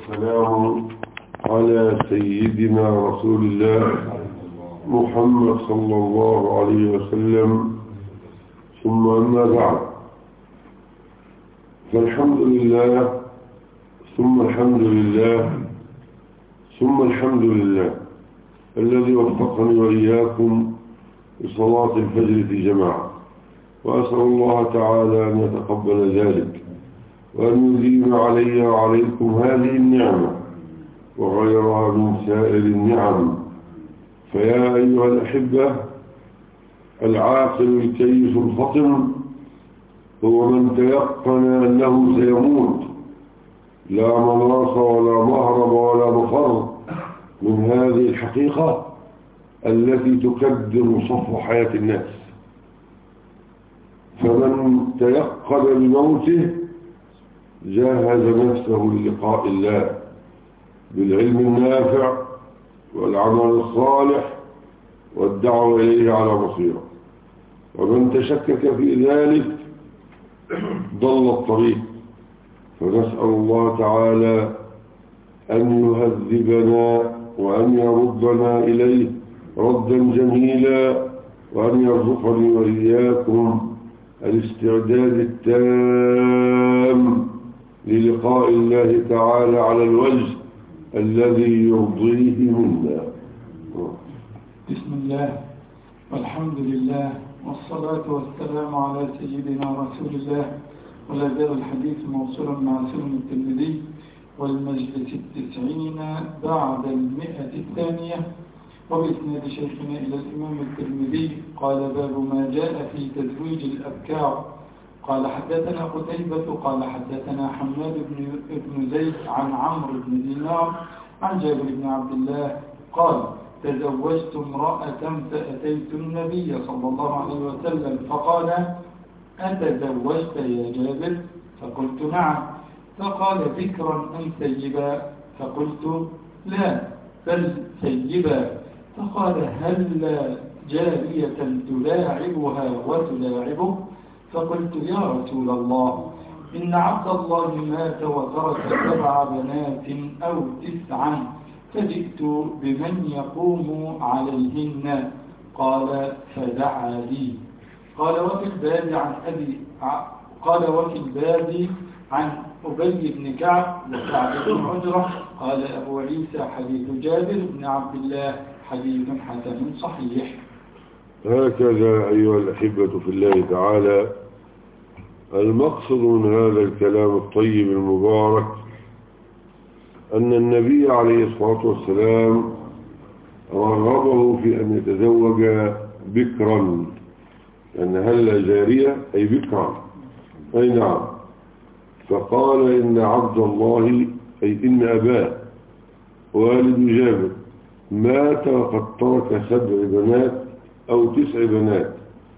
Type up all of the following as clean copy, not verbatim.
والسلام على سيدنا رسول الله محمد صلى الله عليه وسلم، ثم أما بعد، فالحمد لله ثم الحمد لله ثم الحمد لله الذي وفقني وإياكم لصلاة الفجر في جماعة، وأسأل الله تعالى أن يتقبل ذلك وأن يديم علي وعليكم هذه النعمة وغيرها من سائر النعم. فيا أيها الأحبة، العاقل الكيس الفطن هو من تيقن أنه سيموت، لا مناص ولا مهرب ولا مفر من هذه الحقيقة التي تكدر صفو حياة الناس. فمن تيقن بموته جهز نفسه للقاء الله بالعلم النافع والعمل الصالح والدعوة إليه على بصيرة، ومن تشكك في ذلك ضل الطريق. فنسأل الله تعالى أن يهذبنا وأن يردنا إليه ردا جميلا، وأن يرزقني وإياكم الاستعداد التام للقاء الله تعالى على الوجه الذي يرضيه منا. بسم الله والحمد لله والصلاة والسلام على سيدنا رسول الله، ولا زال الحديث موصولا مع سنن الترمذي والمجلس 90 بعد 100 وبإسناد شيخنا إلى الإمام الترمذي قال: باب ما جاء في تزويج الأبكار. قال: حدثنا قتيبة قال: حدثنا حماد بن زيد عن عمرو بن دينار عن جابر بن عبد الله قال: تزوجت امرأة فأتيت النبي صلى الله عليه وسلم فقال: أتزوجت يا جابر؟ فقلت: نعم. فقال: ذكرا أم سيبا؟ فقلت: لا، بل سيبا. فقال: هل جارية تلاعبها وتلاعبه؟ فقلت: يا رسول الله، إن عبد الله مات وترك 7 بنات أو 9، فجئت بمن يقوم عليهن. قال: فدعا لي. قال: وفي الباب عن أبي بن كعب وسعد بن عجرة. قال أبو عيسى: حديث جابر بن عبد الله حديث حسن صحيح. هكذا أيها الأحبة في الله تعالى، المقصد من هذا الكلام الطيب المبارك أن النبي عليه الصلاة والسلام رغبه في أن يتزوج بكرا، أن هل جارية أي بكرا، أي نعم. فقال: إن عبد الله أي إن أباه والد جابر مات وقد ترك 7 بنات أو 9 بنات،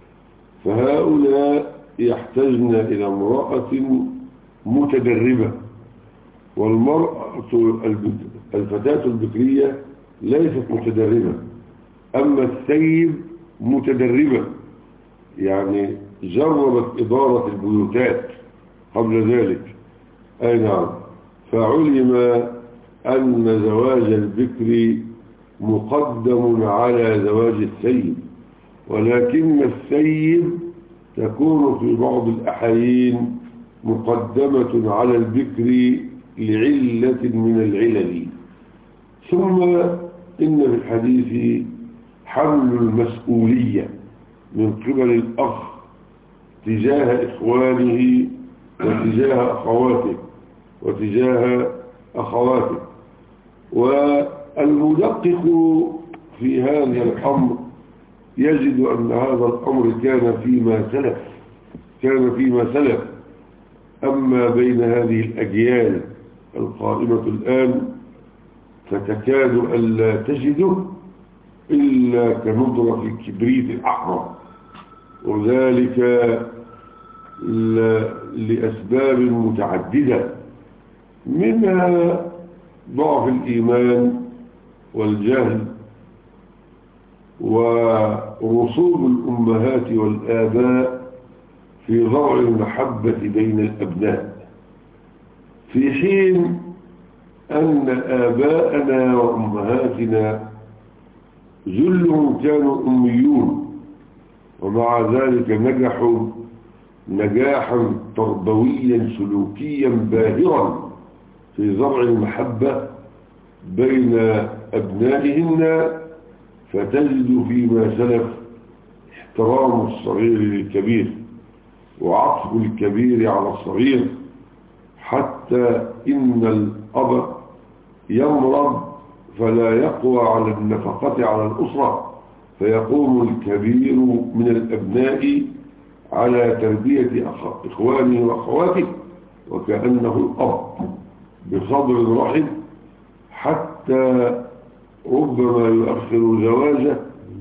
فهؤلاء يحتاجن إلى امرأة متدربة، والمرأة الفتاة البكرية ليست متدربة، أما السيب متدربة، يعني جربت إدارة البيوتات قبل ذلك، أي نعم. فعلم أن زواج البكر مقدم على زواج السيب، ولكن السيب تكون في بعض الأحيان مقدمة على البكر لعلة من العلل. ثم إن في الحديث حمل المسؤولية من قبل الأخ تجاه إخوانه وتجاه أخواته. والمدقق في هذا الأمر يجد أن هذا الأمر كان فيما سلف. أما بين هذه الأجيال القائمة الآن فتكاد ألا تجده إلا كندرة الكبريت الأحمر، وذلك لأسباب متعددة، منها ضعف الإيمان والجهل ورسوب الأمهات والآباء في ضرع المحبة بين الأبناء، في حين أن آباءنا وأمهاتنا جلهم كانوا أميون، ومع ذلك نجحوا نجاحا تربويا سلوكيا باهرا في زرع المحبة بين أبنائهن، فتجد فيما سلف احترام الصغير للكبير وعطف الكبير على الصغير، حتى إن الأب يمرض فلا يقوى على النفقة على الأسرة، فيقوم الكبير من الأبناء على تربية إخوانه وأخواته، وكأنه الأب بصبر رحم، حتى ربما يؤخر زواجه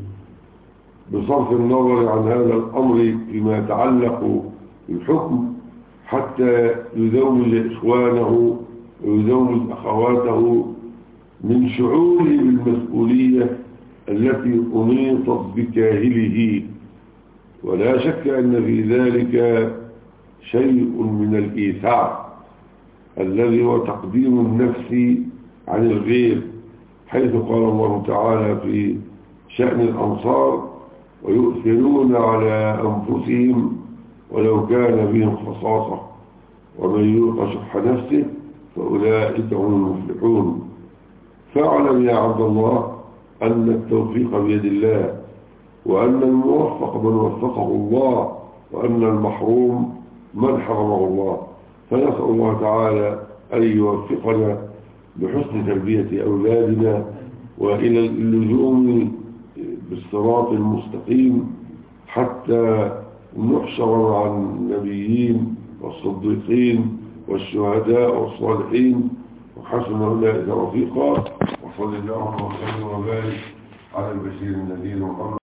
بصرف النظر عن هذا الأمر فيما يتعلق بالحكم، حتى يزوج إخوانه ويزوج أخواته من شعوره بالمسؤولية التي أنيطت بكاهله. ولا شك أن في ذلك شيء من الإيثار الذي هو تقديم النفس عن الغير، حيث قال الله تعالى في شأن الأنصار: ويؤثرون على أنفسهم ولو كان بهم خصاصة ومن يوق شح نفسه فأولئك هم المفلحون. فاعلم يا عبد الله أن التوفيق بيد الله، وأن الموفق من وفقه الله، وأن المحروم من حرمه الله. فنسأل الله تعالى أن يوفقنا بحسن تربية أولادنا وإلى اللزوم بالصراط المستقيم، حتى نحشر مع النبيين والصديقين والشهداء والصالحين وحسن أولئك رفيقا. وصلى الله وسلم وبارك على البشير النذير محمد.